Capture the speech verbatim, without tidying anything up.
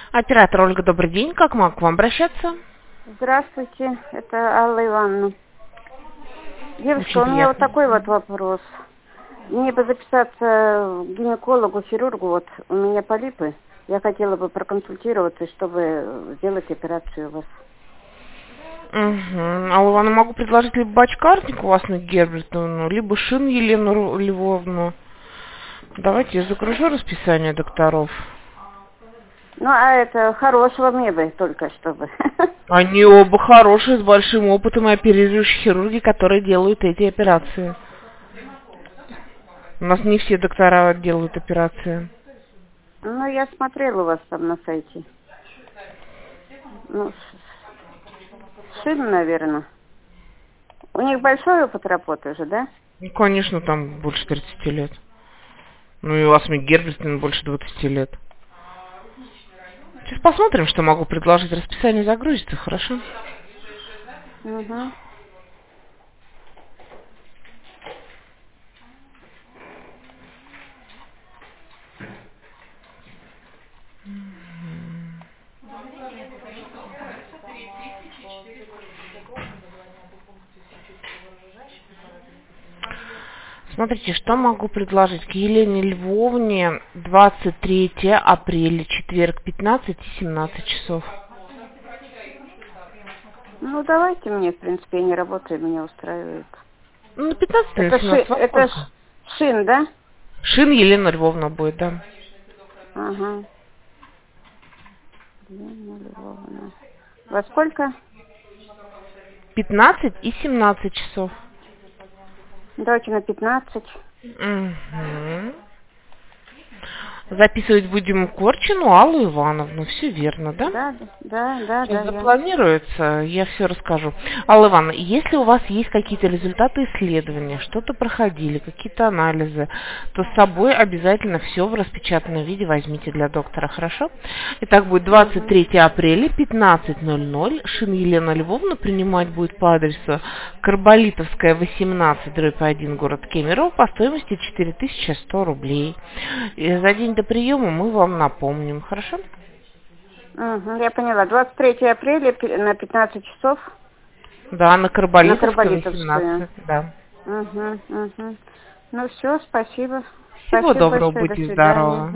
Оператор Ольга, добрый день. Как могу к вам обращаться? Здравствуйте, это Алла Ивановна. Девушка, Очень у меня вот приятно. такой вот вопрос. Мне бы записаться к гинекологу, хирургу, вот у меня полипы. Я хотела бы проконсультироваться, чтобы сделать операцию у вас. Угу. Алла Ивановна, могу предложить либо бачкарник у вас на Гербертовну, либо Шин Елену Ру- Львовну. Давайте я загружу расписание докторов. Ну, а это хорошего мне бы только, чтобы. Они оба хорошие, с большим опытом и оперирующие хирурги, которые делают эти операции. У нас не все доктора делают операции. Ну, я смотрела у вас там на сайте. Ну, Шин, наверное. У них большой опыт работы уже, да? Ну, конечно, там больше тридцати лет. Ну и у вас Гербертовна больше двадцати лет. Сейчас посмотрим, что могу предложить. Расписание загрузится, хорошо? Угу. Смотрите, что могу предложить. К Елене Львовне двадцать третье апреля, четверг, пятнадцать и семнадцать часов. Ну, давайте мне, в принципе, я не работаю, меня устраивает. Ну, на пятнадцать или Это, на ши, семнадцать, во это ш, сколько? Шин, да? Шин Елена Львовна будет, да. Ага. Елена Львовна. Во сколько? пятнадцать и семнадцать часов. Давайте на пятнадцать. Угу. Записывать будем Корчину Аллу Ивановну. Все верно, да? Да, да, да, Сейчас да, я. запланируется, я все расскажу. Алла Ивановна, если у вас есть какие-то результаты исследования, что-то проходили, какие-то анализы, то с собой обязательно все в распечатанном виде возьмите для доктора, хорошо? Итак, будет двадцать Угу. третье апреля, пятнадцать ноль ноль. Шин Елена Львовна принимать будет по адресу Карболитовская, восемнадцать, дробь один, город Кемерово, по стоимости четыре тысячи сто рублей. И за день до приема мы вам напомним, хорошо? Угу, я поняла. двадцать третьего апреля пи- на пятнадцать часов Да, на на Карболитовской, Карболитовскую. восемнадцать, да. Угу, угу. Ну все, спасибо. Всего Спасибо доброго, большое, до будьте свидания. здоровы.